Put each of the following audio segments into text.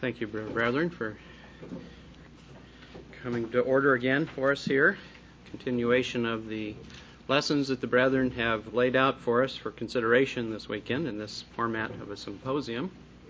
Thank you, brethren, for coming to order again for us here. Continuation of the lessons that the brethren have laid out for us for consideration this weekend in this format of a symposium.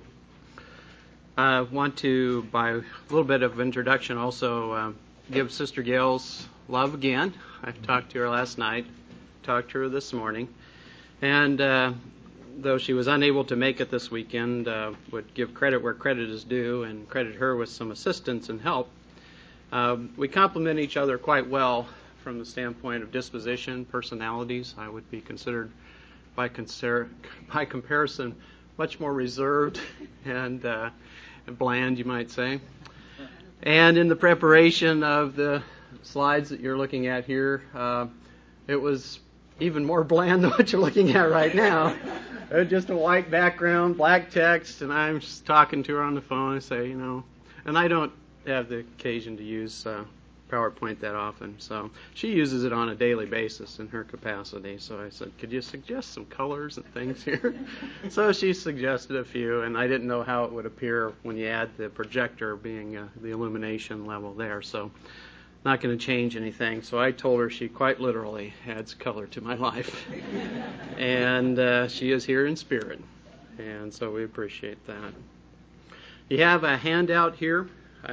I want to, by a little bit of introduction, also give Sister Gail's love again. I talked to her last night, talked to her this morning, and though she was unable to make it this weekend, would give credit where credit is due and credit her with some assistance and help. We complement each other quite well from the standpoint of disposition, personalities. I would be considered, by comparison, much more reserved and bland, you might say. And in the preparation of the slides that you're looking at here, it was even more bland than what you're looking at right now. Just a white background, black text, and I'm just talking to her on the phone and say, and I don't have the occasion to use PowerPoint that often, so she uses it on a daily basis in her capacity. So I said, could you suggest some colors and things here? So she suggested a few, and I didn't know how it would appear when you add the projector being the illumination level there, so not going to change anything. So I told her she quite literally adds color to my life. And she is here in spirit. And so we appreciate that. You have a handout here,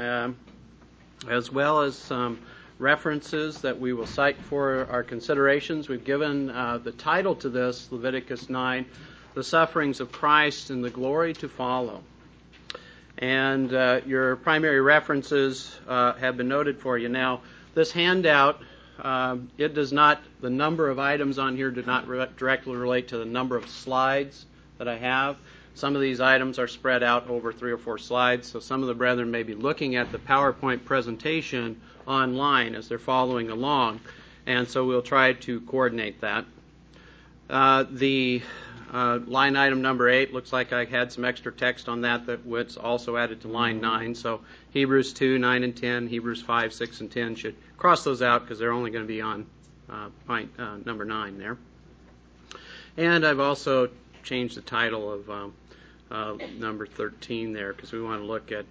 as well as some references that we will cite for our considerations. We've given the title to this, Leviticus 9, The Sufferings of Christ and the Glory to Follow. And your primary references have been noted for you. Now, this handout, the number of items on here do not directly relate to the number of slides that I have. Some of these items are spread out over 3 or 4 slides, so some of the brethren may be looking at the PowerPoint presentation online as they're following along, and so we'll try to coordinate that. Line item number 8, looks like I had some extra text on that was also added to line 9. So Hebrews 2, 9 and 10, Hebrews 5, 6 and 10 should cross those out because they're only going to be on point number 9 there. And I've also changed the title of number 13 there because we want to look at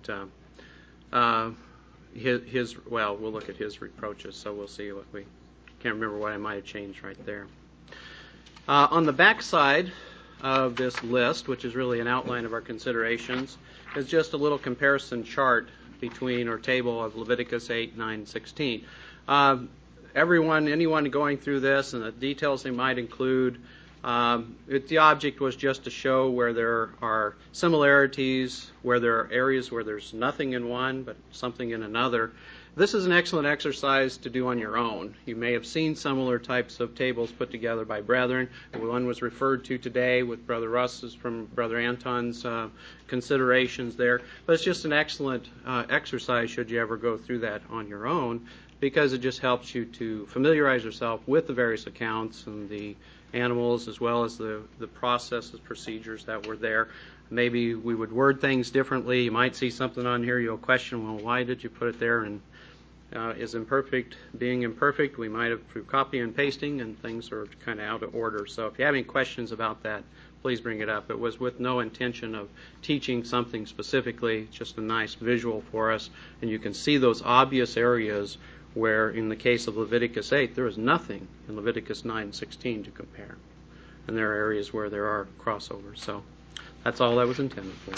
we'll look at his reproaches, so we'll see what we can't remember what I might have changed right there. On the back side of this list, which is really an outline of our considerations, is just a little comparison chart between our table of Leviticus 8, 9, 16. Anyone going through this and the details they might include, the object was just to show where there are similarities, where there are areas where there's nothing in one but something in another. This is an excellent exercise to do on your own. You may have seen similar types of tables put together by brethren. One was referred to today with Brother Russ's from Brother Anton's considerations there. But it's just an excellent exercise should you ever go through that on your own, because it just helps you to familiarize yourself with the various accounts and the animals as well as the processes, procedures that were there. Maybe we would word things differently. You might see something on here, you'll question, well, why did you put it there? And is imperfect being imperfect? We might have through copy and pasting, and things are kind of out of order. So if you have any questions about that, please bring it up. It was with no intention of teaching something specifically, just a nice visual for us, and you can see those obvious areas where, in the case of Leviticus 8, there is nothing in Leviticus 9 and 16 to compare. And there are areas where there are crossovers. So that's all that was intended for.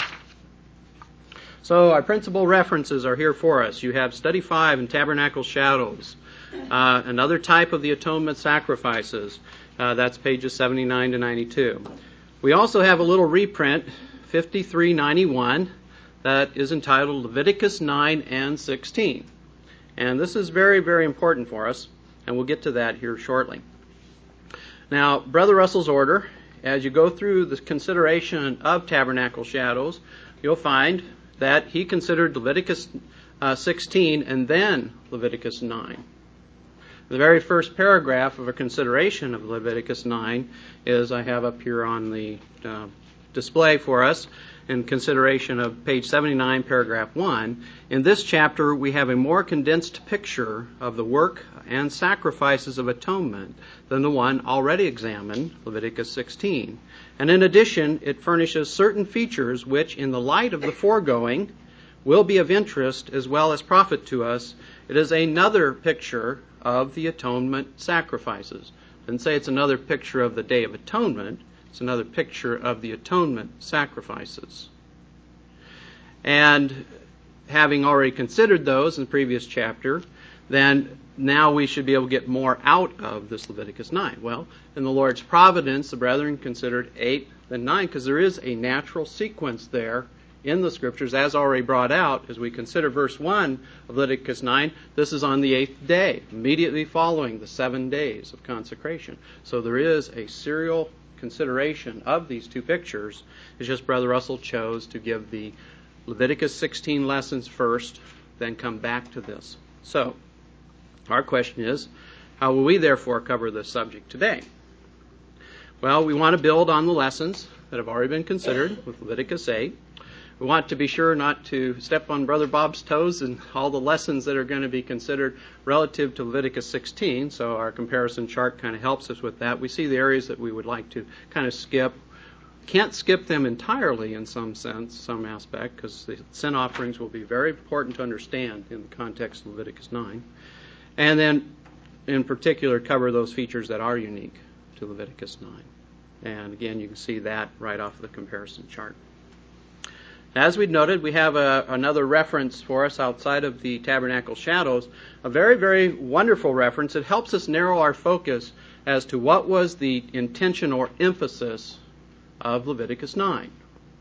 So our principal references are here for us. You have Study 5 in Tabernacle Shadows, another type of the atonement sacrifices. That's pages 79 to 92. We also have a little reprint, 5391, that is entitled Leviticus 9 and 16. And this is very, very important for us, and we'll get to that here shortly. Now, Brother Russell's order, as you go through the consideration of Tabernacle Shadows, you'll find that he considered Leviticus 16 and then Leviticus 9. The very first paragraph of a consideration of Leviticus 9 is I have up here on the display for us in consideration of page 79, paragraph 1. In this chapter, we have a more condensed picture of the work and sacrifices of atonement than the one already examined, Leviticus 16. And in addition, it furnishes certain features which, in the light of the foregoing, will be of interest as well as profit to us. It is another picture of the atonement sacrifices. I didn't say it's another picture of the Day of Atonement. It's another picture of the atonement sacrifices. And having already considered those in the previous chapter, then now we should be able to get more out of this Leviticus 9. Well, in the Lord's providence, the brethren considered 8 then 9, because there is a natural sequence there in the Scriptures, as already brought out, as we consider verse 1 of Leviticus 9, this is on the 8th day, immediately following the 7 days of consecration. So there is a serial consideration of these two pictures. It's just Brother Russell chose to give the Leviticus 16 lessons first, then come back to this. So, our question is, how will we therefore cover this subject today? Well, we want to build on the lessons that have already been considered with Leviticus 8. We want to be sure not to step on Brother Bob's toes in all the lessons that are going to be considered relative to Leviticus 16, so our comparison chart kind of helps us with that. We see the areas that we would like to kind of skip. Can't skip them entirely in some sense, some aspect, because the sin offerings will be very important to understand in the context of Leviticus 9. And then, in particular, cover those features that are unique to Leviticus 9. And again, you can see that right off of the comparison chart. As we'd noted, we have another reference for us outside of the tabernacle shadows, a very, very wonderful reference. It helps us narrow our focus as to what was the intention or emphasis of Leviticus 9.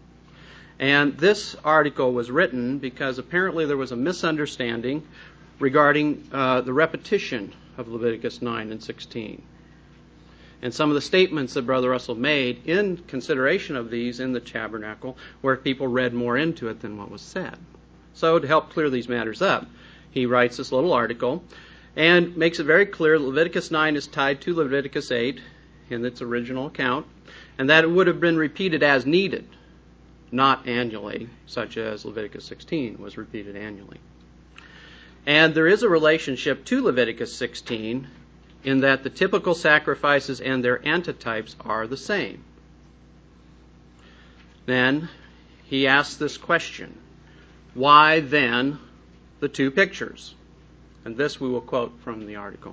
And this article was written because apparently there was a misunderstanding regarding the repetition of Leviticus 9 and 16. And some of the statements that Brother Russell made in consideration of these in the tabernacle, where people read more into it than what was said. So to help clear these matters up, he writes this little article and makes it very clear that Leviticus 9 is tied to Leviticus 8 in its original account, and that it would have been repeated as needed, not annually, such as Leviticus 16 was repeated annually. And there is a relationship to Leviticus 16 in that the typical sacrifices and their antitypes are the same. Then he asks this question, why then the two pictures? And this we will quote from the article.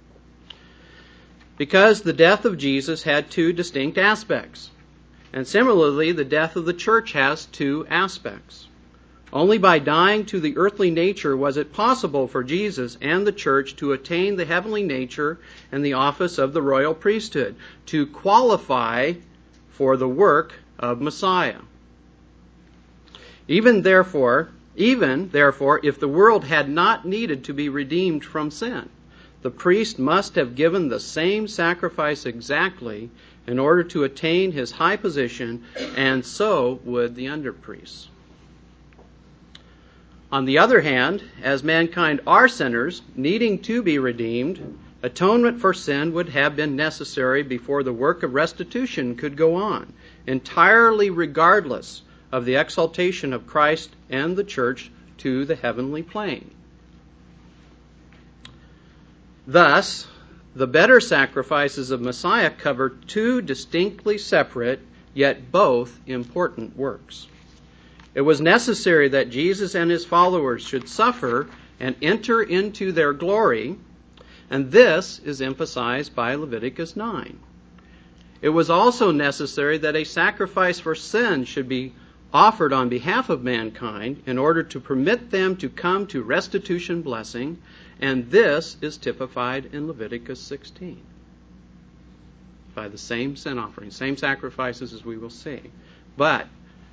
Because the death of Jesus had two distinct aspects, and similarly the death of the church has two aspects. Only by dying to the earthly nature was it possible for Jesus and the church to attain the heavenly nature and the office of the royal priesthood, to qualify for the work of Messiah. Even therefore, if the world had not needed to be redeemed from sin, the priest must have given the same sacrifice exactly in order to attain his high position, and so would the under-priests. On the other hand, as mankind are sinners, needing to be redeemed, atonement for sin would have been necessary before the work of restitution could go on, entirely regardless of the exaltation of Christ and the church to the heavenly plane. Thus, the better sacrifices of Messiah cover two distinctly separate, yet both important works. It was necessary that Jesus and his followers should suffer and enter into their glory, and this is emphasized by Leviticus 9. It was also necessary that a sacrifice for sin should be offered on behalf of mankind in order to permit them to come to restitution blessing, and this is typified in Leviticus 16 by the same sin offering, same sacrifices as we will see. But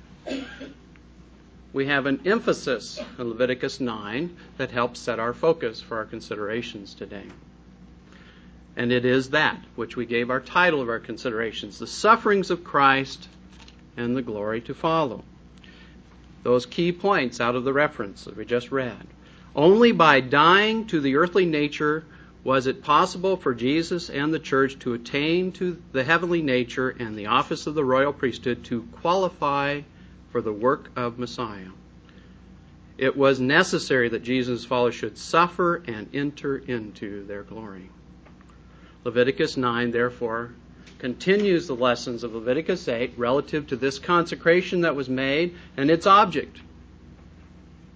we have an emphasis in Leviticus 9 that helps set our focus for our considerations today. And it is that which we gave our title of our considerations, the sufferings of Christ and the glory to follow. Those key points out of the reference that we just read. Only by dying to the earthly nature was it possible for Jesus and the church to attain to the heavenly nature and the office of the royal priesthood, to qualify for the work of Messiah. It was necessary that Jesus' followers should suffer and enter into their glory. Leviticus 9, therefore, continues the lessons of Leviticus 8 relative to this consecration that was made and its object.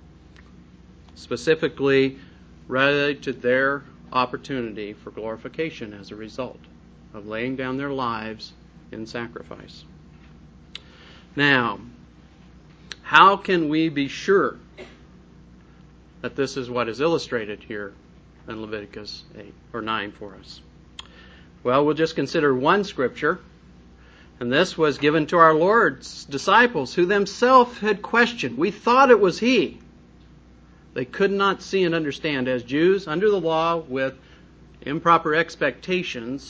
specifically related to their opportunity for glorification as a result of laying down their lives in sacrifice. Now, how can we be sure that this is what is illustrated here in Leviticus 8 or 9 for us? Well, we'll just consider one scripture, and this was given to our Lord's disciples, who themselves had questioned. We thought it was He. They could not see and understand, as Jews under the law with improper expectations,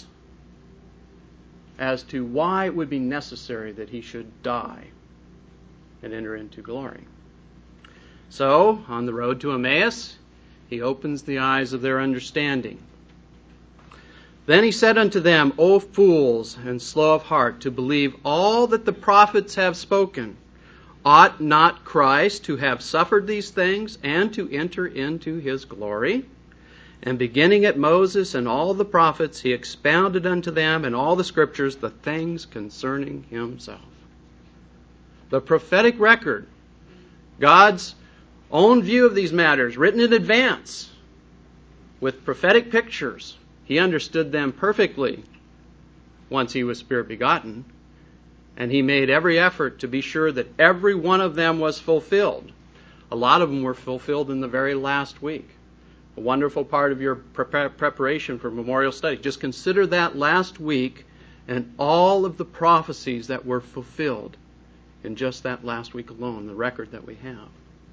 as to why it would be necessary that He should die and enter into glory. So, on the road to Emmaus, He opens the eyes of their understanding. Then He said unto them, O fools, and slow of heart, to believe all that the prophets have spoken. Ought not Christ to have suffered these things, and to enter into His glory? And beginning at Moses and all the prophets, He expounded unto them in all the Scriptures the things concerning Himself. The prophetic record, God's own view of these matters, written in advance, with prophetic pictures. He understood them perfectly once He was Spirit begotten, and He made every effort to be sure that every one of them was fulfilled. A lot of them were fulfilled in the very last week. A wonderful part of your preparation for memorial study. Just consider that last week and all of the prophecies that were fulfilled in just that last week alone, the record that we have.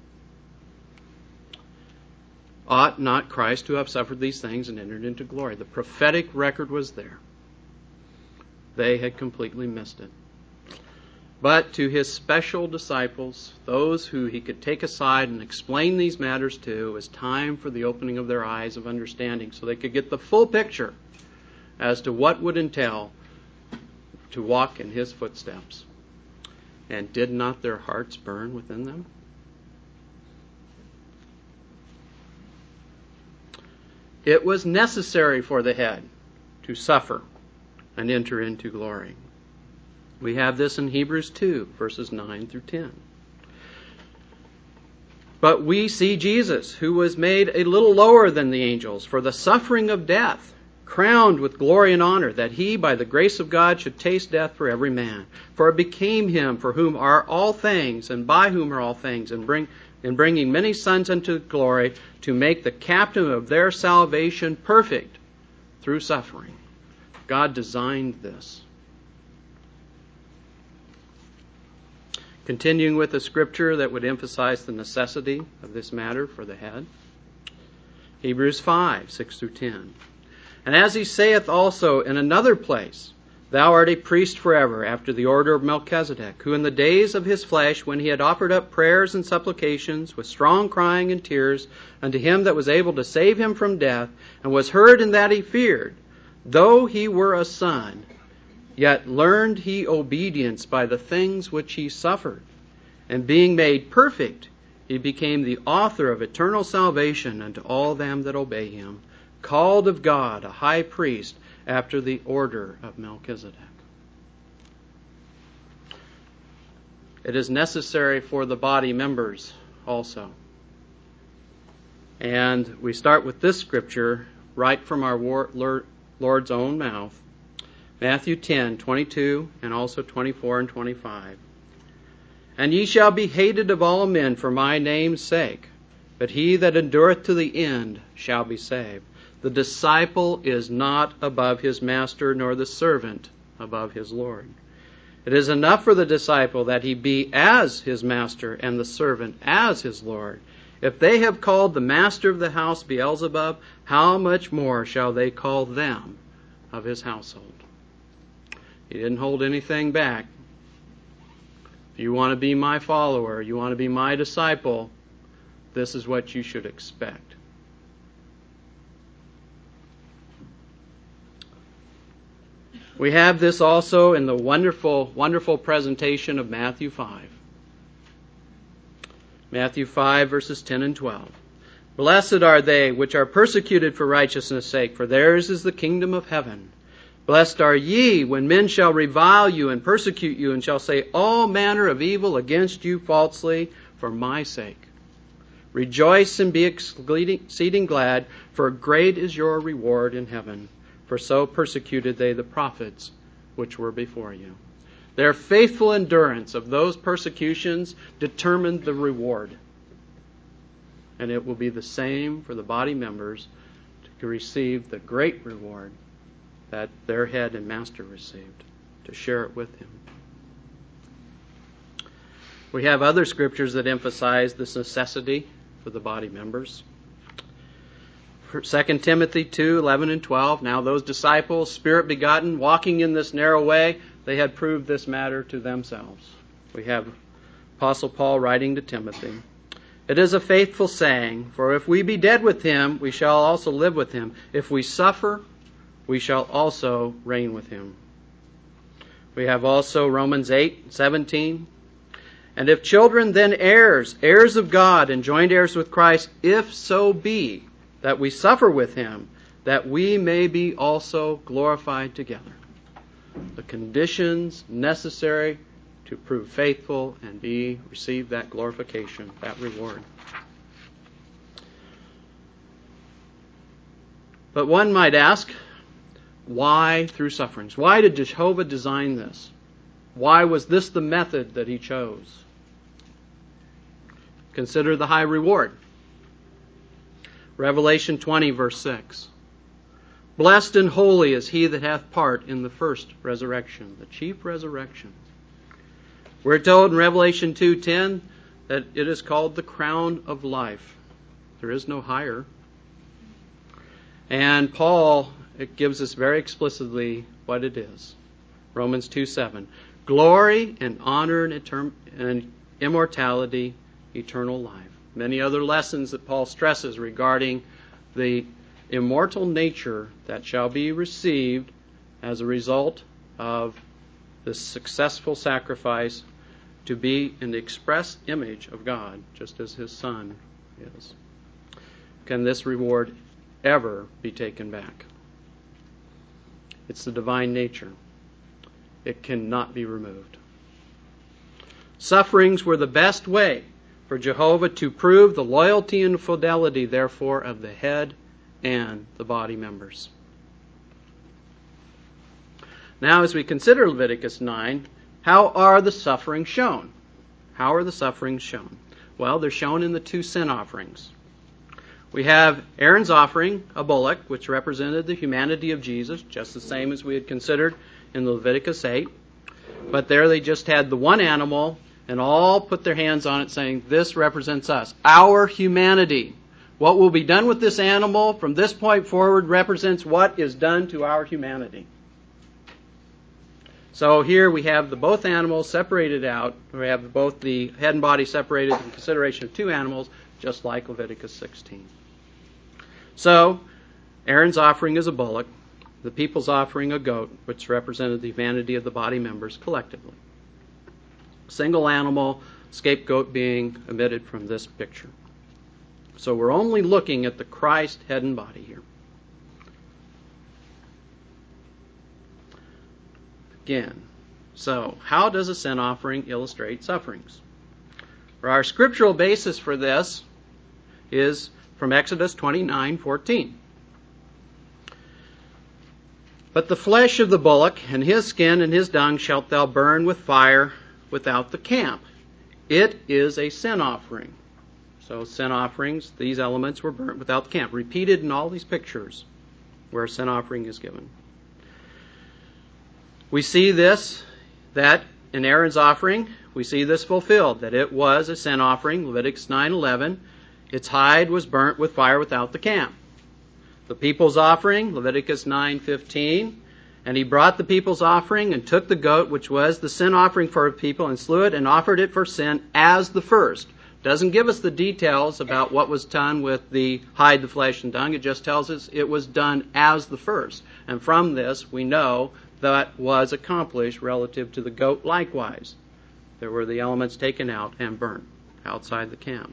Ought not Christ to have suffered these things and entered into glory? The prophetic record was there. They had completely missed it. But to His special disciples, those who He could take aside and explain these matters to, it was time for the opening of their eyes of understanding so they could get the full picture as to what would entail to walk in His footsteps. And did not their hearts burn within them? It was necessary for the head to suffer and enter into glory. We have this in Hebrews 2, verses 9 through 10. But we see Jesus, who was made a little lower than the angels for the suffering of death, crowned with glory and honor, that He, by the grace of God, should taste death for every man. For it became Him, for whom are all things, and by whom are all things, and bringing many sons unto glory, to make the captain of their salvation perfect through suffering. God designed this. Continuing with the scripture that would emphasize the necessity of this matter for the head. Hebrews 5, 6 through 10. And as He saith also in another place, Thou art a priest forever, after the order of Melchizedek, who in the days of his flesh, when he had offered up prayers and supplications, with strong crying and tears, unto Him that was able to save him from death, and was heard in that he feared, though he were a son, yet learned he obedience by the things which he suffered. And being made perfect, He became the author of eternal salvation unto all them that obey Him, called of God a high priest after the order of Melchizedek. It is necessary for the body members also. And we start with this scripture right from our Lord's own mouth. Matthew 10, 22, and also 24 and 25. And ye shall be hated of all men for my name's sake, but he that endureth to the end shall be saved. The disciple is not above his master, nor the servant above his Lord. It is enough for the disciple that he be as his master, and the servant as his Lord. If they have called the master of the house Beelzebub, how much more shall they call them of his household? He didn't hold anything back. If you want to be my follower, you want to be my disciple, this is what you should expect. We have this also in the wonderful, wonderful presentation of Matthew 5. Matthew 5, verses 10 and 12. Blessed are they which are persecuted for righteousness' sake, for theirs is the kingdom of heaven. Blessed are ye when men shall revile you and persecute you, and shall say all manner of evil against you falsely for my sake. Rejoice and be exceeding glad, for great is your reward in heaven. For so persecuted they the prophets which were before you. Their faithful endurance of those persecutions determined the reward. And it will be the same for the body members to receive the great reward that their head and master received, to share it with him. We have other scriptures that emphasize this necessity for the body members. 2 Timothy 2:11 and 12, now those disciples, spirit begotten, walking in this narrow way, they had proved this matter to themselves. We have Apostle Paul writing to Timothy. It is a faithful saying, for if we be dead with him, we shall also live with him. If we suffer, we shall also reign with him. We have also Romans 8:17. And if children, then heirs, heirs of God, and joint heirs with Christ, if so be that we suffer with him, that we may be also glorified together. The conditions necessary to prove faithful and receive that glorification, that reward. But one might ask, why through sufferings? Why did Jehovah design this? Why was this the method that he chose? Consider the high reward. Revelation 20, verse 6. Blessed and holy is he that hath part in the first resurrection, the chief resurrection. We're told in Revelation 2:10 that it is called the crown of life. There is no higher. And Paul, it gives us very explicitly what it is. Romans 2:7. Glory and honor and immortality, eternal life. Many other lessons that Paul stresses regarding the immortal nature that shall be received as a result of this successful sacrifice to be in the express image of God, just as his Son is. Can this reward ever be taken back? It's the divine nature. It cannot be removed. Sufferings were the best way for Jehovah to prove the loyalty and fidelity, therefore, of the head and the body members. Now, as we consider Leviticus 9, how are the sufferings shown? How are the sufferings shown? Well, they're shown in the two sin offerings. We have Aaron's offering, a bullock, which represented the humanity of Jesus, just the same as we had considered in Leviticus 8. But there they just had the one animal, and all put their hands on it saying, this represents us, our humanity. What will be done with this animal from this point forward represents what is done to our humanity. So here we have both animals separated out. We have both the head and body separated in consideration of two animals, just like Leviticus 16. So Aaron's offering is a bullock, the people's offering a goat, which represented the humanity of the body members collectively. Single animal, scapegoat being omitted from this picture. So we're only looking at the Christ head and body here. Again, so how does a sin offering illustrate sufferings? For our scriptural basis for this is from Exodus 29:14. But the flesh of the bullock and his skin and his dung shalt thou burn with fire without the camp. It is a sin offering. So sin offerings, these elements were burnt without the camp. Repeated in all these pictures where a sin offering is given. We see this, that in Aaron's offering, we see this fulfilled, that it was a sin offering, Leviticus 9:11. Its hide was burnt with fire without the camp. The people's offering, Leviticus 9:15. And he brought the people's offering and took the goat, which was the sin offering for the people, and slew it and offered it for sin as the first. Doesn't give us the details about what was done with the hide, the flesh, and dung. It just tells us it was done as the first. And from this, we know that was accomplished relative to the goat likewise. There were the elements taken out and burnt outside the camp.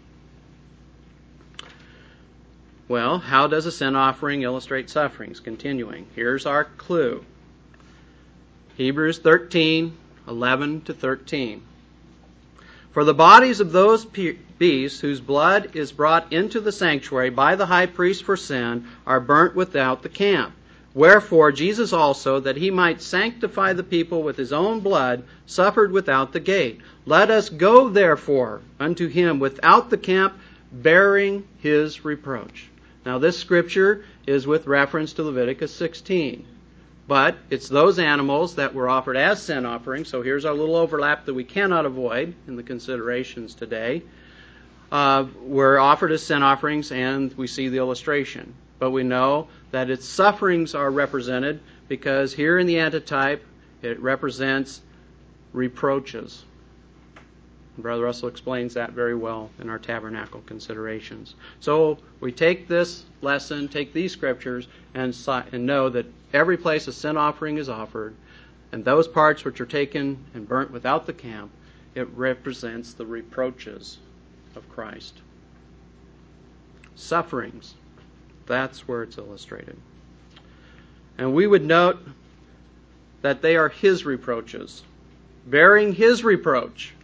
Well, how does a sin offering illustrate sufferings? Continuing. Here's our clue. Hebrews 13:11-13. For the bodies of those beasts, whose blood is brought into the sanctuary by the high priest for sin, are burnt without the camp. Wherefore Jesus also, that he might sanctify the people with his own blood, suffered without the gate. Let us go therefore unto him without the camp, bearing his reproach. Now this scripture is with reference to Leviticus 16. But it's those animals that were offered as sin offerings, so here's our little overlap that we cannot avoid in the considerations today, were offered as sin offerings, and we see the illustration. But we know that its sufferings are represented because here in the antitype it represents reproaches. Brother Russell explains that very well in our tabernacle considerations. So we take this lesson, take these scriptures, and know that every place a sin offering is offered, and those parts which are taken and burnt without the camp, it represents the reproaches of Christ. Sufferings. That's where it's illustrated. And we would note that they are his reproaches, bearing his reproach.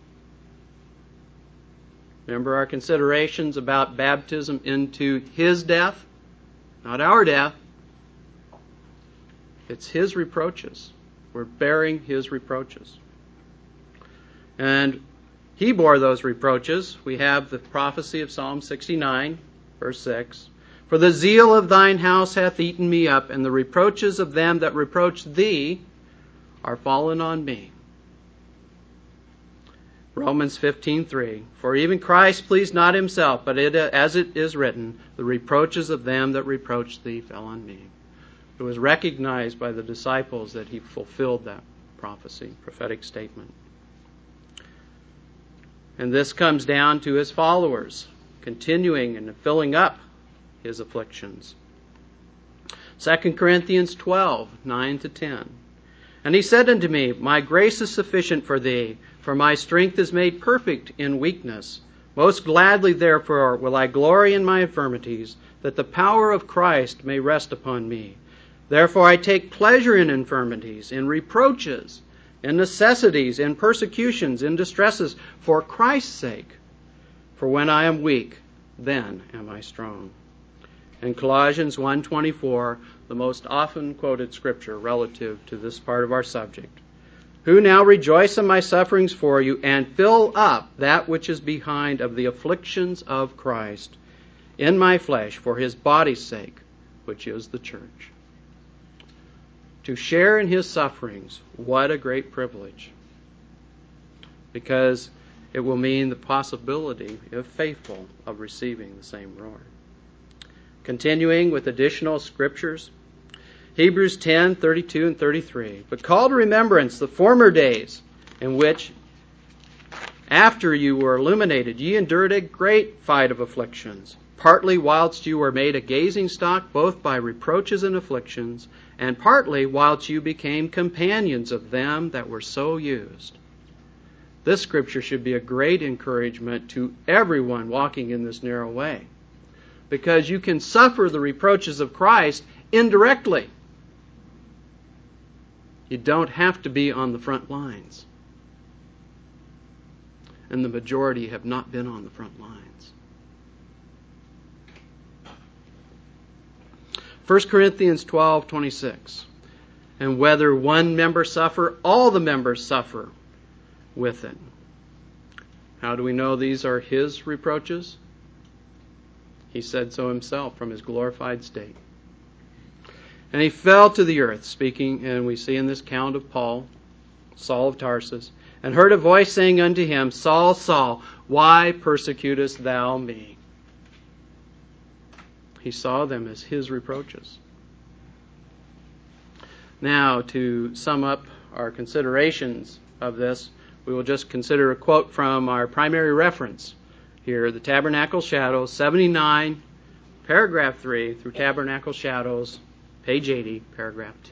Remember our considerations about baptism into his death, not our death. It's his reproaches. We're bearing his reproaches. And he bore those reproaches. We have the prophecy of Psalm 69, verse 6. For the zeal of thine house hath eaten me up, and the reproaches of them that reproach thee are fallen on me. Romans 15:3. For even Christ pleased not himself, but as it is written, the reproaches of them that reproach thee fell on me. It was recognized by the disciples that he fulfilled that prophecy, prophetic statement. And this comes down to his followers, continuing and filling up his afflictions. 2 Corinthians 12:9-10. And he said unto me, My grace is sufficient for thee, for my strength is made perfect in weakness. Most gladly, therefore, will I glory in my infirmities, that the power of Christ may rest upon me. Therefore I take pleasure in infirmities, in reproaches, in necessities, in persecutions, in distresses, for Christ's sake. For when I am weak, then am I strong. In Colossians 1:24, the most often quoted scripture relative to this part of our subject, who now rejoice in my sufferings for you, and fill up that which is behind of the afflictions of Christ in my flesh for his body's sake, which is the church. To share in his sufferings, what a great privilege. Because it will mean the possibility, if faithful, of receiving the same reward. Continuing with additional scriptures, Hebrews 10:32 and 33. But call to remembrance the former days in which, after you were illuminated, ye endured a great fight of afflictions, partly whilst you were made a gazing stock both by reproaches and afflictions, and partly whilst you became companions of them that were so used. This scripture should be a great encouragement to everyone walking in this narrow way, because you can suffer the reproaches of Christ indirectly. You don't have to be on the front lines. And the majority have not been on the front lines. 1 Corinthians 12:26. And whether one member suffer, all the members suffer with it. How do we know these are his reproaches? He said so himself from his glorified state. And he fell to the earth, speaking, and we see in this account of Paul, Saul of Tarsus, and heard a voice saying unto him, Saul, Saul, why persecutest thou me? He saw them as his reproaches. Now, to sum up our considerations of this, we will just consider a quote from our primary reference here, the Tabernacle Shadows, 79, paragraph 3, through Tabernacle Shadows, page 80, paragraph 2.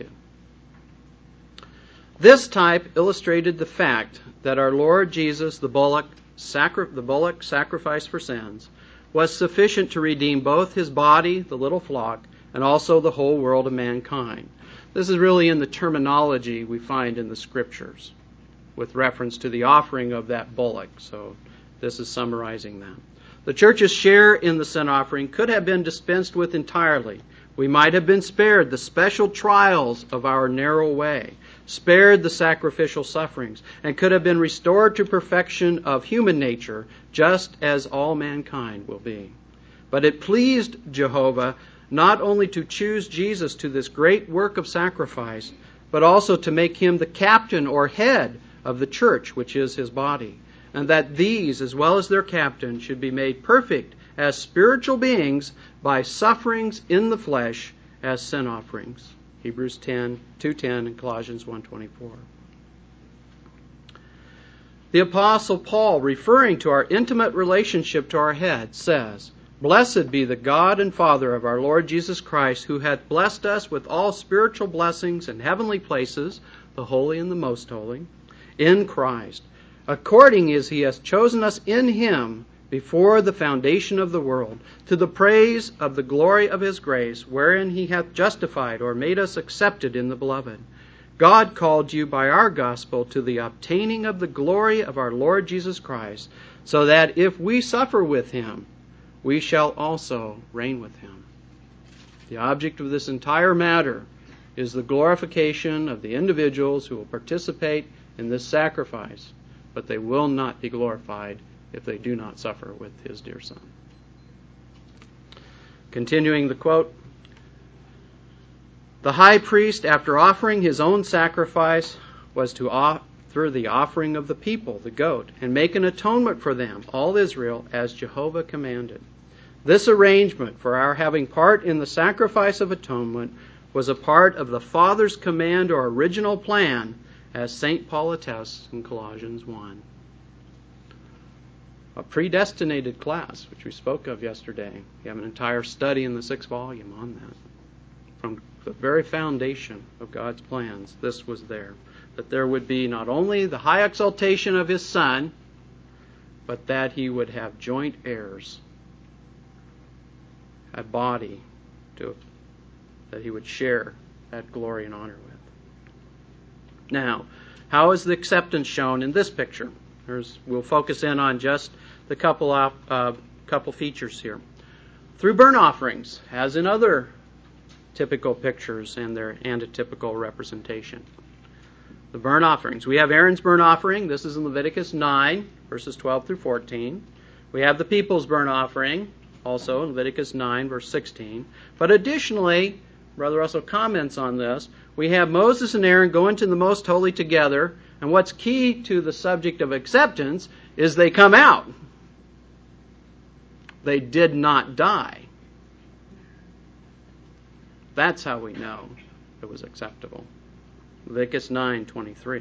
This type illustrated the fact that our Lord Jesus, the bullock sacrifice for sins, was sufficient to redeem both his body, the little flock, and also the whole world of mankind. This is really in the terminology we find in the Scriptures with reference to the offering of that bullock. So This is summarizing that. The church's share in the sin offering could have been dispensed with entirely. We might have been spared the special trials of our narrow way, spared the sacrificial sufferings, and could have been restored to perfection of human nature, just as all mankind will be. But it pleased Jehovah not only to choose Jesus to this great work of sacrifice, but also to make him the captain or head of the church, which is his body, and that these, as well as their captain, should be made perfect as spiritual beings by sufferings in the flesh as sin offerings. Hebrews 2:10 and Colossians 1:24. The Apostle Paul, referring to our intimate relationship to our head, says, "Blessed be the God and Father of our Lord Jesus Christ, who hath blessed us with all spiritual blessings in heavenly places," the holy and the most holy, "in Christ, according as he hath chosen us in him before the foundation of the world, to the praise of the glory of his grace, wherein he hath justified or made us accepted in the beloved. God called you by our gospel to the obtaining of the glory of our Lord Jesus Christ, so that if we suffer with him, we shall also reign with him." The object of this entire matter is the glorification of the individuals who will participate in this sacrifice, but they will not be glorified if they do not suffer with his dear Son. Continuing the quote, "The high priest, after offering his own sacrifice, was to offer the offering of the people, the goat, and make an atonement for them, all Israel, as Jehovah commanded. This arrangement for our having part in the sacrifice of atonement was a part of the Father's command or original plan, as St. Paul attests in Colossians 1. A predestinated class, which we spoke of yesterday. We have an entire study in the 6th volume on that. From the very foundation of God's plans, this was there. That there would be not only the high exaltation of his Son, but that he would have joint heirs, a body that he would share that glory and honor with. Now, how is the acceptance shown in this picture? We'll focus in on just the couple features here. Through burnt offerings, as in other typical pictures and their antitypical representation. The burnt offerings. We have Aaron's burnt offering. This is in Leviticus 9, verses 12 through 14. We have the people's burnt offering, also in Leviticus 9, verse 16. But additionally, Brother Russell comments on this, we have Moses and Aaron go into the most holy together, and what's key to the subject of acceptance is they come out. They did not die. That's how we know it was acceptable. Leviticus 9:23.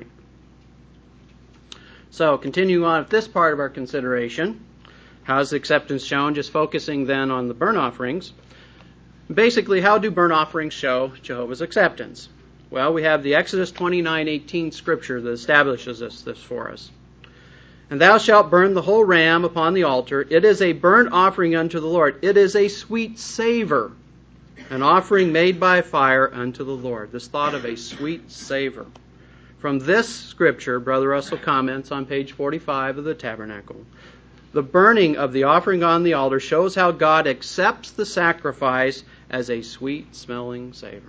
So, continuing on with this part of our consideration, how is acceptance shown? Just focusing then on the burnt offerings. Basically, how do burnt offerings show Jehovah's acceptance? Well, we have the Exodus 29:18 scripture that establishes this for us. "And thou shalt burn the whole ram upon the altar. It is a burnt offering unto the Lord. It is a sweet savor, an offering made by fire unto the Lord." This thought of a sweet savor. From this scripture, Brother Russell comments on page 45 of the Tabernacle. The burning of the offering on the altar shows how God accepts the sacrifice as a sweet-smelling savor.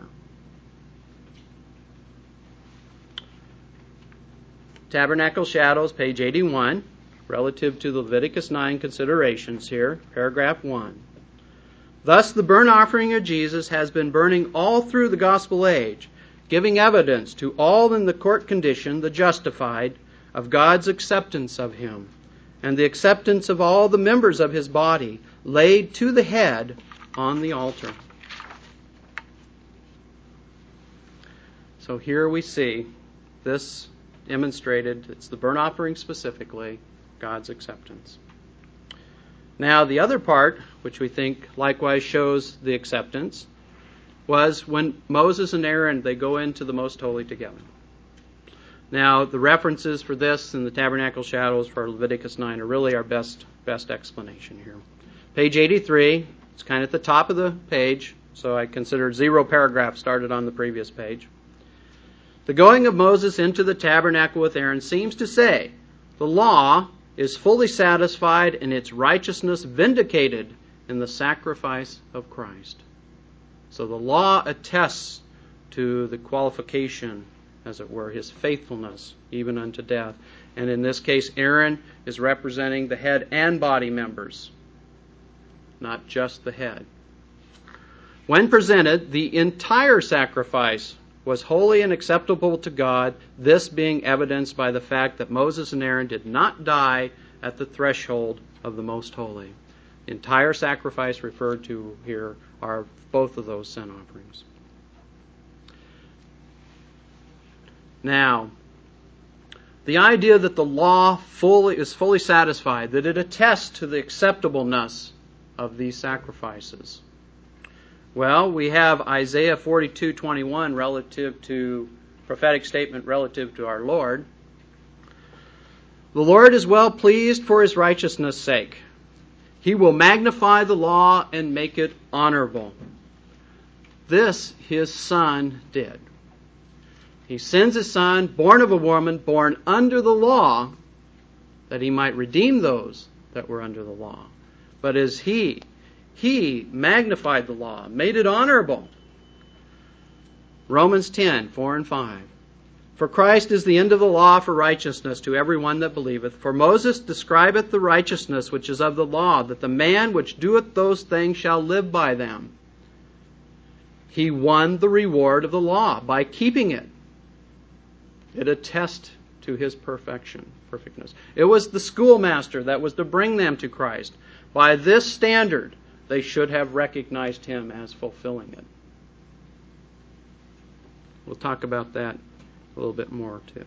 Tabernacle Shadows, page 81, relative to the Leviticus 9 considerations here, paragraph 1. "Thus the burnt offering of Jesus has been burning all through the gospel age, giving evidence to all in the court condition, the justified, of God's acceptance of him, and the acceptance of all the members of his body, laid to the head on the altar." So here we see this demonstrated. It's the burnt offering specifically, God's acceptance. Now, the other part, which we think likewise shows the acceptance, was when Moses and Aaron, they go into the most holy together. Now, the references for this in the Tabernacle Shadows for Leviticus 9 are really our best explanation here. Page 83, it's kind of at the top of the page, so I considered 0 paragraph started on the previous page. "The going of Moses into the tabernacle with Aaron seems to say, the law is fully satisfied and its righteousness vindicated in the sacrifice of Christ. So the law attests to the qualification, as it were, his faithfulness, even unto death. And in this case, Aaron is representing the head and body members, not just the head. When presented, the entire sacrifice was holy and acceptable to God, this being evidenced by the fact that Moses and Aaron did not die at the threshold of the Most Holy. The entire sacrifice referred to here are both of those sin offerings. Now, the idea that the law is fully satisfied, that it attests to the acceptableness of these sacrifices. Well, we have Isaiah 42:21 relative to prophetic statement relative to our Lord. The Lord is well pleased for his righteousness' sake. He will magnify the law and make it honorable. This his Son did. He sends his Son, born of a woman, born under the law, that he might redeem those that were under the law. But as he magnified the law, made it honorable. Romans 10:4 and 5. For Christ is the end of the law for righteousness to every one that believeth. For Moses describeth the righteousness which is of the law, that the man which doeth those things shall live by them. He won the reward of the law by keeping it. It attests to his perfectness. It was the schoolmaster that was to bring them to Christ. By this standard, they should have recognized him as fulfilling it. We'll talk about that a little bit more too.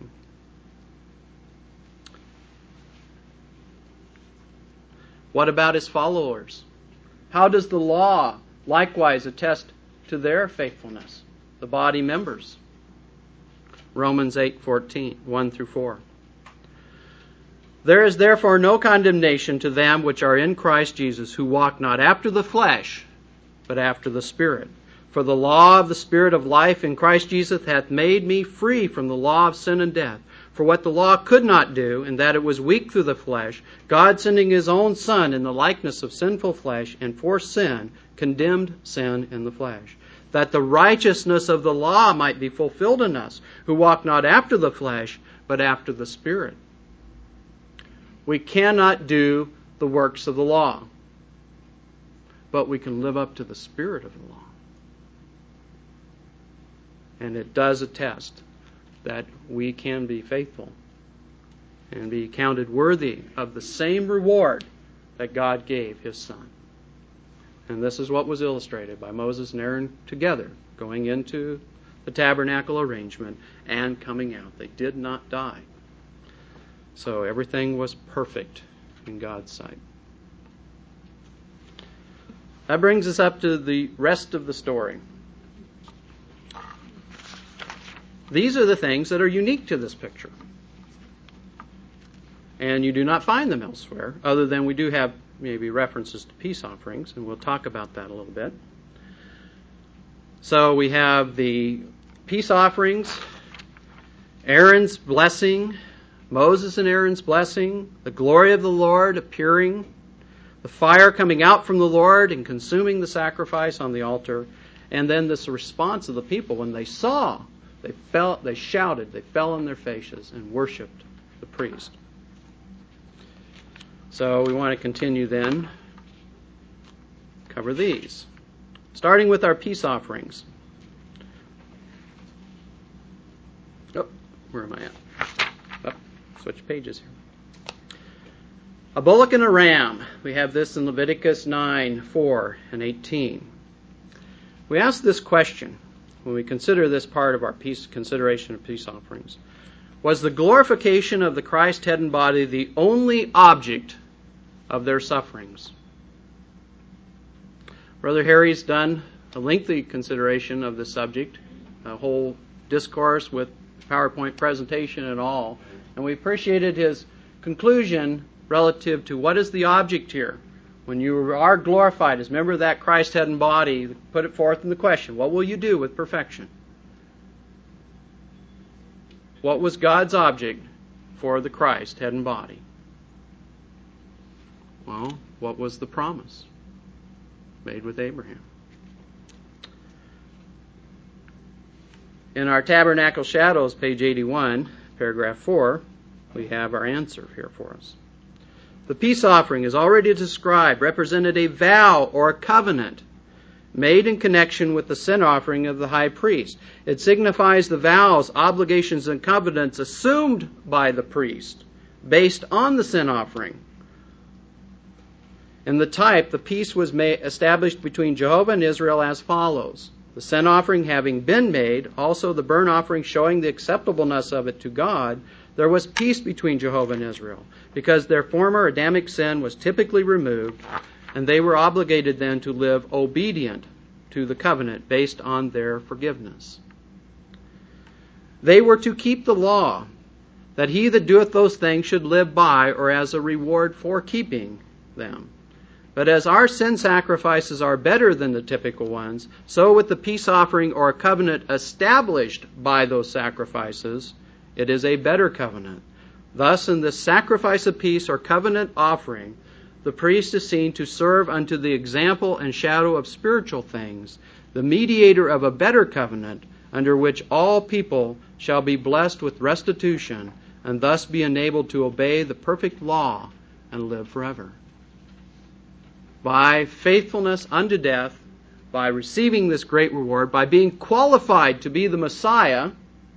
What about his followers? How does the law likewise attest to their faithfulness? The body members. Romans 8:14, 1 through 4. There is therefore no condemnation to them which are in Christ Jesus, who walk not after the flesh, but after the Spirit. For the law of the Spirit of life in Christ Jesus hath made me free from the law of sin and death. For what the law could not do, in that it was weak through the flesh, God sending his own Son in the likeness of sinful flesh, and for sin, condemned sin in the flesh, that the righteousness of the law might be fulfilled in us, who walk not after the flesh, but after the Spirit. We cannot do the works of the law, but we can live up to the spirit of the law. And it does attest that we can be faithful and be counted worthy of the same reward that God gave his Son. And this is what was illustrated by Moses and Aaron together, going into the tabernacle arrangement and coming out. They did not die. So everything was perfect in God's sight. That brings us up to the rest of the story. These are the things that are unique to this picture. And you do not find them elsewhere, other than we do have maybe references to peace offerings, and we'll talk about that a little bit. So we have the peace offerings, Aaron's blessing, Moses and Aaron's blessing, the glory of the Lord appearing, the fire coming out from the Lord and consuming the sacrifice on the altar, and then this response of the people when they saw, they shouted, they fell on their faces and worshipped the priest. So we want to continue then, cover these. Starting with our peace offerings. Oh, where am I at? Switch pages here. A bullock and a ram. We have this in Leviticus 9, 4, and 18. We ask this question when we consider this part of our consideration of peace offerings. Was the glorification of the Christ head and body the only object of their sufferings? Brother Harry's done a lengthy consideration of this subject, a whole discourse with PowerPoint presentation and all. And we appreciated his conclusion relative to what is the object here. When you are glorified as a member of that Christ head and body, put it forth in the question, what will you do with perfection? What was God's object for the Christ head and body? Well, what was the promise made with Abraham? In our Tabernacle Shadows, page 81, paragraph 4, we have our answer here for us. The peace offering, as already described, represented a vow or a covenant made in connection with the sin offering of the high priest. It signifies the vows, obligations, and covenants assumed by the priest based on the sin offering. In the type, the peace was established between Jehovah and Israel as follows. The sin offering having been made, also the burnt offering showing the acceptableness of it to God, there was peace between Jehovah and Israel, because their former Adamic sin was typically removed, and they were obligated then to live obedient to the covenant based on their forgiveness. They were to keep the law, that he that doeth those things should live by, or as a reward for keeping them. But as our sin sacrifices are better than the typical ones, so with the peace offering or covenant established by those sacrifices, it is a better covenant. Thus, in this sacrifice of peace or covenant offering, the priest is seen to serve unto the example and shadow of spiritual things, the mediator of a better covenant, under which all people shall be blessed with restitution, and thus be enabled to obey the perfect law and live forever. By faithfulness unto death, by receiving this great reward, by being qualified to be the Messiah,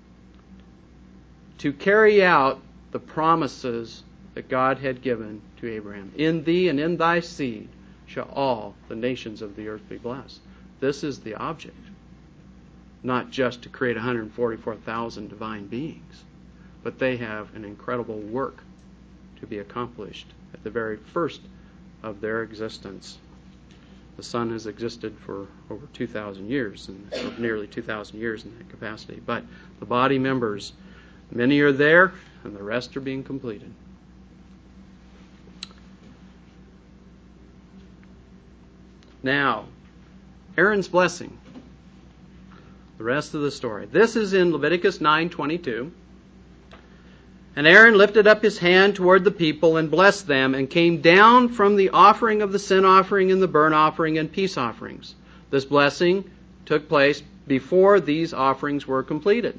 to carry out the promises that God had given to Abraham. In thee and in thy seed shall all the nations of the earth be blessed. This is the object. Not just to create 144,000 divine beings, but they have an incredible work to be accomplished at the very first of their existence. The Son has existed for over 2,000 years, and nearly 2,000 years in that capacity. But the body members, many are there, and the rest are being completed. Now, Aaron's blessing. The rest of the story. This is in Leviticus 9:22. And Aaron lifted up his hand toward the people and blessed them, and came down from the offering of the sin offering and the burnt offering and peace offerings. This blessing took place before these offerings were completed.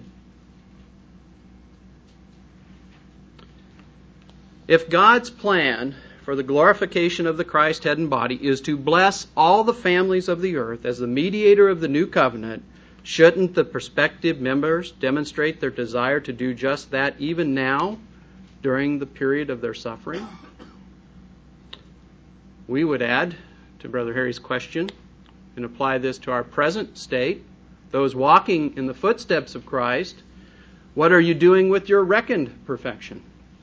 If God's plan for the glorification of the Christ head and body is to bless all the families of the earth as the mediator of the new covenant, shouldn't the prospective members demonstrate their desire to do just that even now, during the period of their suffering? We would add to Brother Harry's question and apply this to our present state. Those walking in the footsteps of Christ, what are you doing with your reckoned perfection?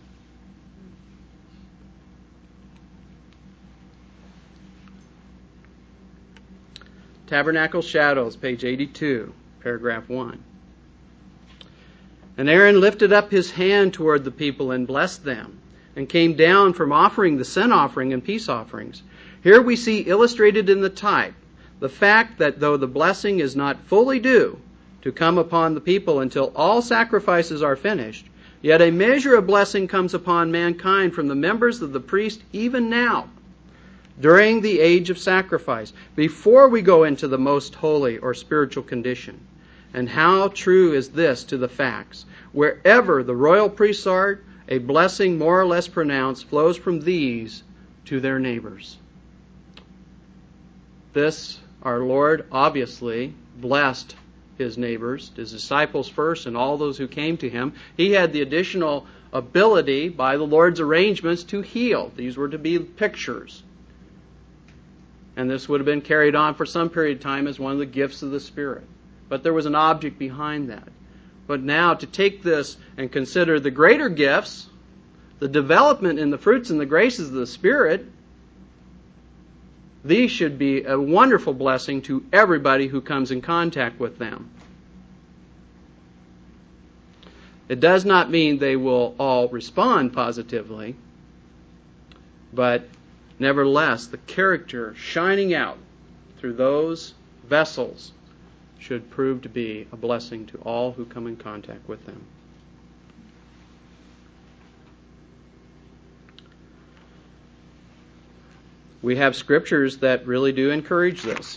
Tabernacle Shadows, page 82, paragraph 1. And Aaron lifted up his hand toward the people and blessed them, and came down from offering the sin offering and peace offerings. Here we see illustrated in the type the fact that though the blessing is not fully due to come upon the people until all sacrifices are finished, yet a measure of blessing comes upon mankind from the members of the priest even now, during the age of sacrifice, before we go into the most holy or spiritual condition. And how true is this to the facts? Wherever the royal priests are, a blessing more or less pronounced flows from these to their neighbors. This, our Lord obviously blessed his neighbors, his disciples first, and all those who came to him. He had the additional ability by the Lord's arrangements to heal. These were to be pictures. And this would have been carried on for some period of time as one of the gifts of the Spirit. But there was an object behind that. But now to take this and consider the greater gifts, the development in the fruits and the graces of the Spirit, these should be a wonderful blessing to everybody who comes in contact with them. It does not mean they will all respond positively, but nevertheless, the character shining out through those vessels should prove to be a blessing to all who come in contact with them. we have scriptures that really do encourage this.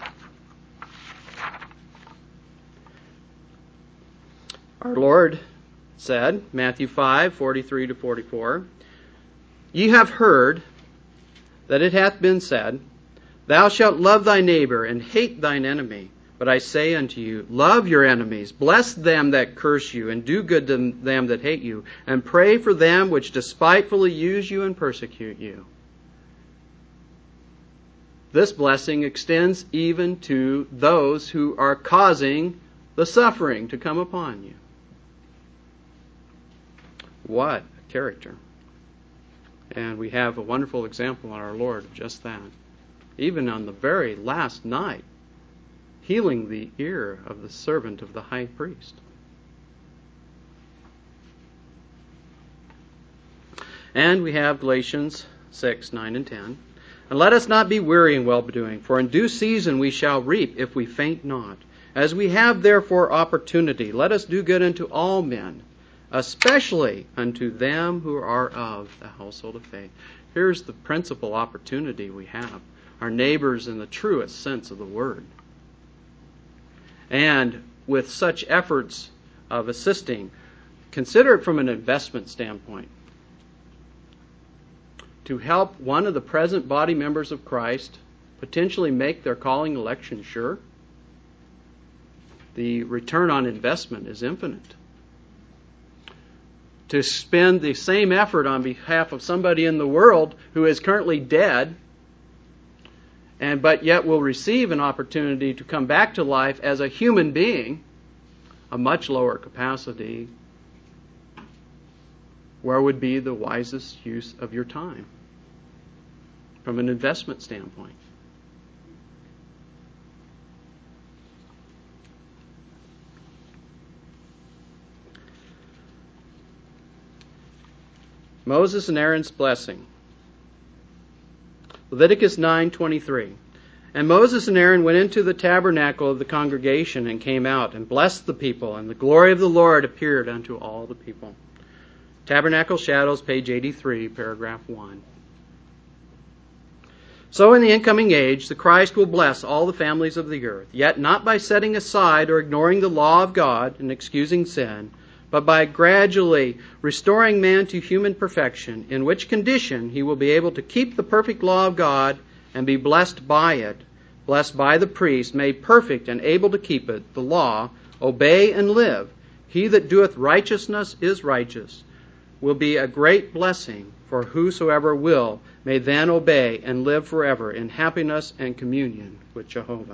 Our Lord said, Matthew 5:43-44, "Ye have heard that it hath been said, Thou shalt love thy neighbor and hate thine enemy. But I say unto you, love your enemies, bless them that curse you, and do good to them that hate you, and pray for them which despitefully use you and persecute you." This blessing extends even to those who are causing the suffering to come upon you. What a character. And we have a wonderful example in our Lord of just that. Even on the very last night, healing the ear of the servant of the high priest. And we have Galatians 6:9 and 10. "And let us not be weary in well-doing, for in due season we shall reap if we faint not. As we have therefore opportunity, let us do good unto all men, especially unto them who are of the household of faith." Here's the principal opportunity we have. Our neighbors in the truest sense of the word. And with such efforts of assisting, consider it from an investment standpoint. To help one of the present body members of Christ potentially make their calling election sure, the return on investment is infinite. To spend the same effort on behalf of somebody in the world who is currently dead, but yet will receive an opportunity to come back to life as a human being, a much lower capacity, where would be the wisest use of your time from an investment standpoint? Moses and Aaron's blessing. Leviticus 9:23. "And Moses and Aaron went into the tabernacle of the congregation and came out and blessed the people, and the glory of the Lord appeared unto all the people." Tabernacle Shadows, page 83, paragraph 1. "So in the incoming age, the Christ will bless all the families of the earth, yet not by setting aside or ignoring the law of God and excusing sin, but by gradually restoring man to human perfection, in which condition he will be able to keep the perfect law of God and be blessed by it, blessed by the priest, made perfect and able to keep it, the law, obey and live. He that doeth righteousness is righteous, will be a great blessing, for whosoever will may then obey and live forever in happiness and communion with Jehovah.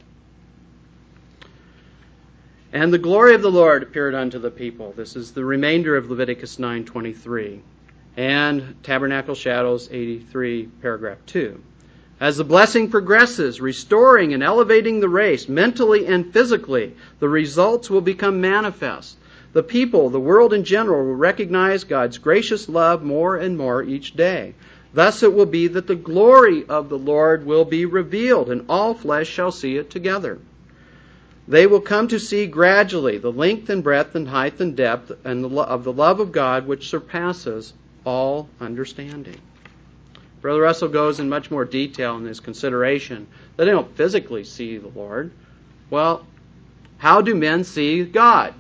And the glory of the Lord appeared unto the people." This is the remainder of Leviticus 9:23. And Tabernacle Shadows 83, paragraph 2. "As the blessing progresses, restoring and elevating the race, mentally and physically, the results will become manifest. The people, the world in general, will recognize God's gracious love more and more each day. Thus it will be that the glory of the Lord will be revealed, and all flesh shall see it together. They will come to see gradually the length and breadth and height and depth of the love of God, which surpasses all understanding." Brother Russell goes in much more detail in his consideration that they don't physically see the Lord. Well, how do men see God?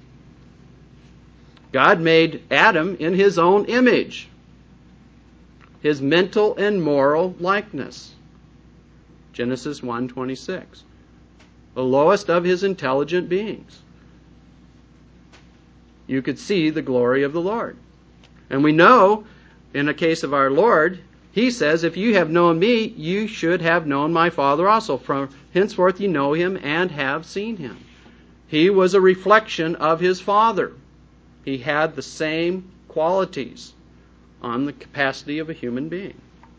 God made Adam in his own image, his mental and moral likeness. Genesis 1:26. The lowest of his intelligent beings. You could see the glory of the Lord. And we know, in the case of our Lord, he says, "If you have known me, you should have known my Father also. From henceforth you know him and have seen him." He was a reflection of his Father. He had the same qualities on the capacity of a human being.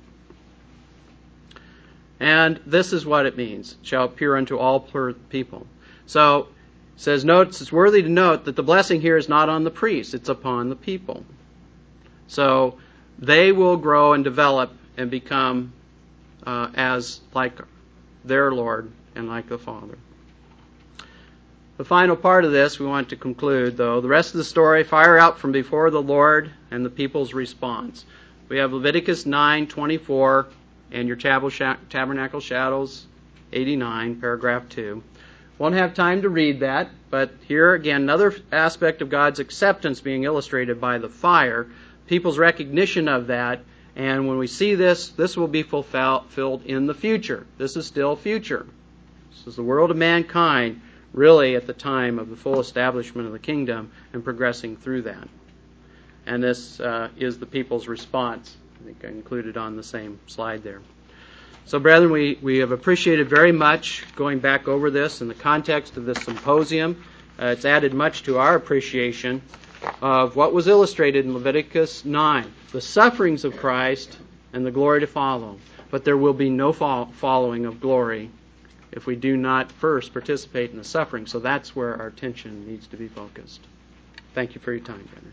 And this is what it means, "shall appear unto all people." So, it says, it's worthy to note that the blessing here is not on the priests, it's upon the people. So, they will grow and develop and become as like their Lord and like the Father. The final part of this we want to conclude, though. The rest of the story, fire out from before the Lord and the people's response. We have Leviticus 9:24 and your tabernacle shadows, 89, paragraph 2. Won't have time to read that, but here again, another aspect of God's acceptance being illustrated by the fire, people's recognition of that, and when we see this, this will be fulfilled in the future. This is still future. This is the world of mankind, really at the time of the full establishment of the kingdom and progressing through that. And this is the people's response. I think I included on the same slide there. So, brethren, we have appreciated very much going back over this in the context of this symposium. It's added much to our appreciation of what was illustrated in Leviticus 9, the sufferings of Christ and the glory to follow. But there will be no following of glory if we do not first participate in the suffering. So that's where our attention needs to be focused. Thank you for your time, brethren.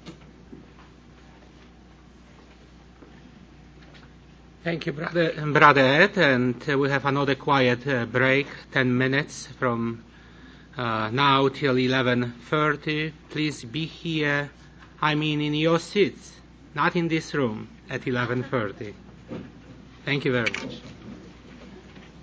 Thank you, Brother Ed, and we have another quiet break, 10 minutes from now till 11:30. Please be here, in your seats, not in this room, at 11:30. Thank you very much.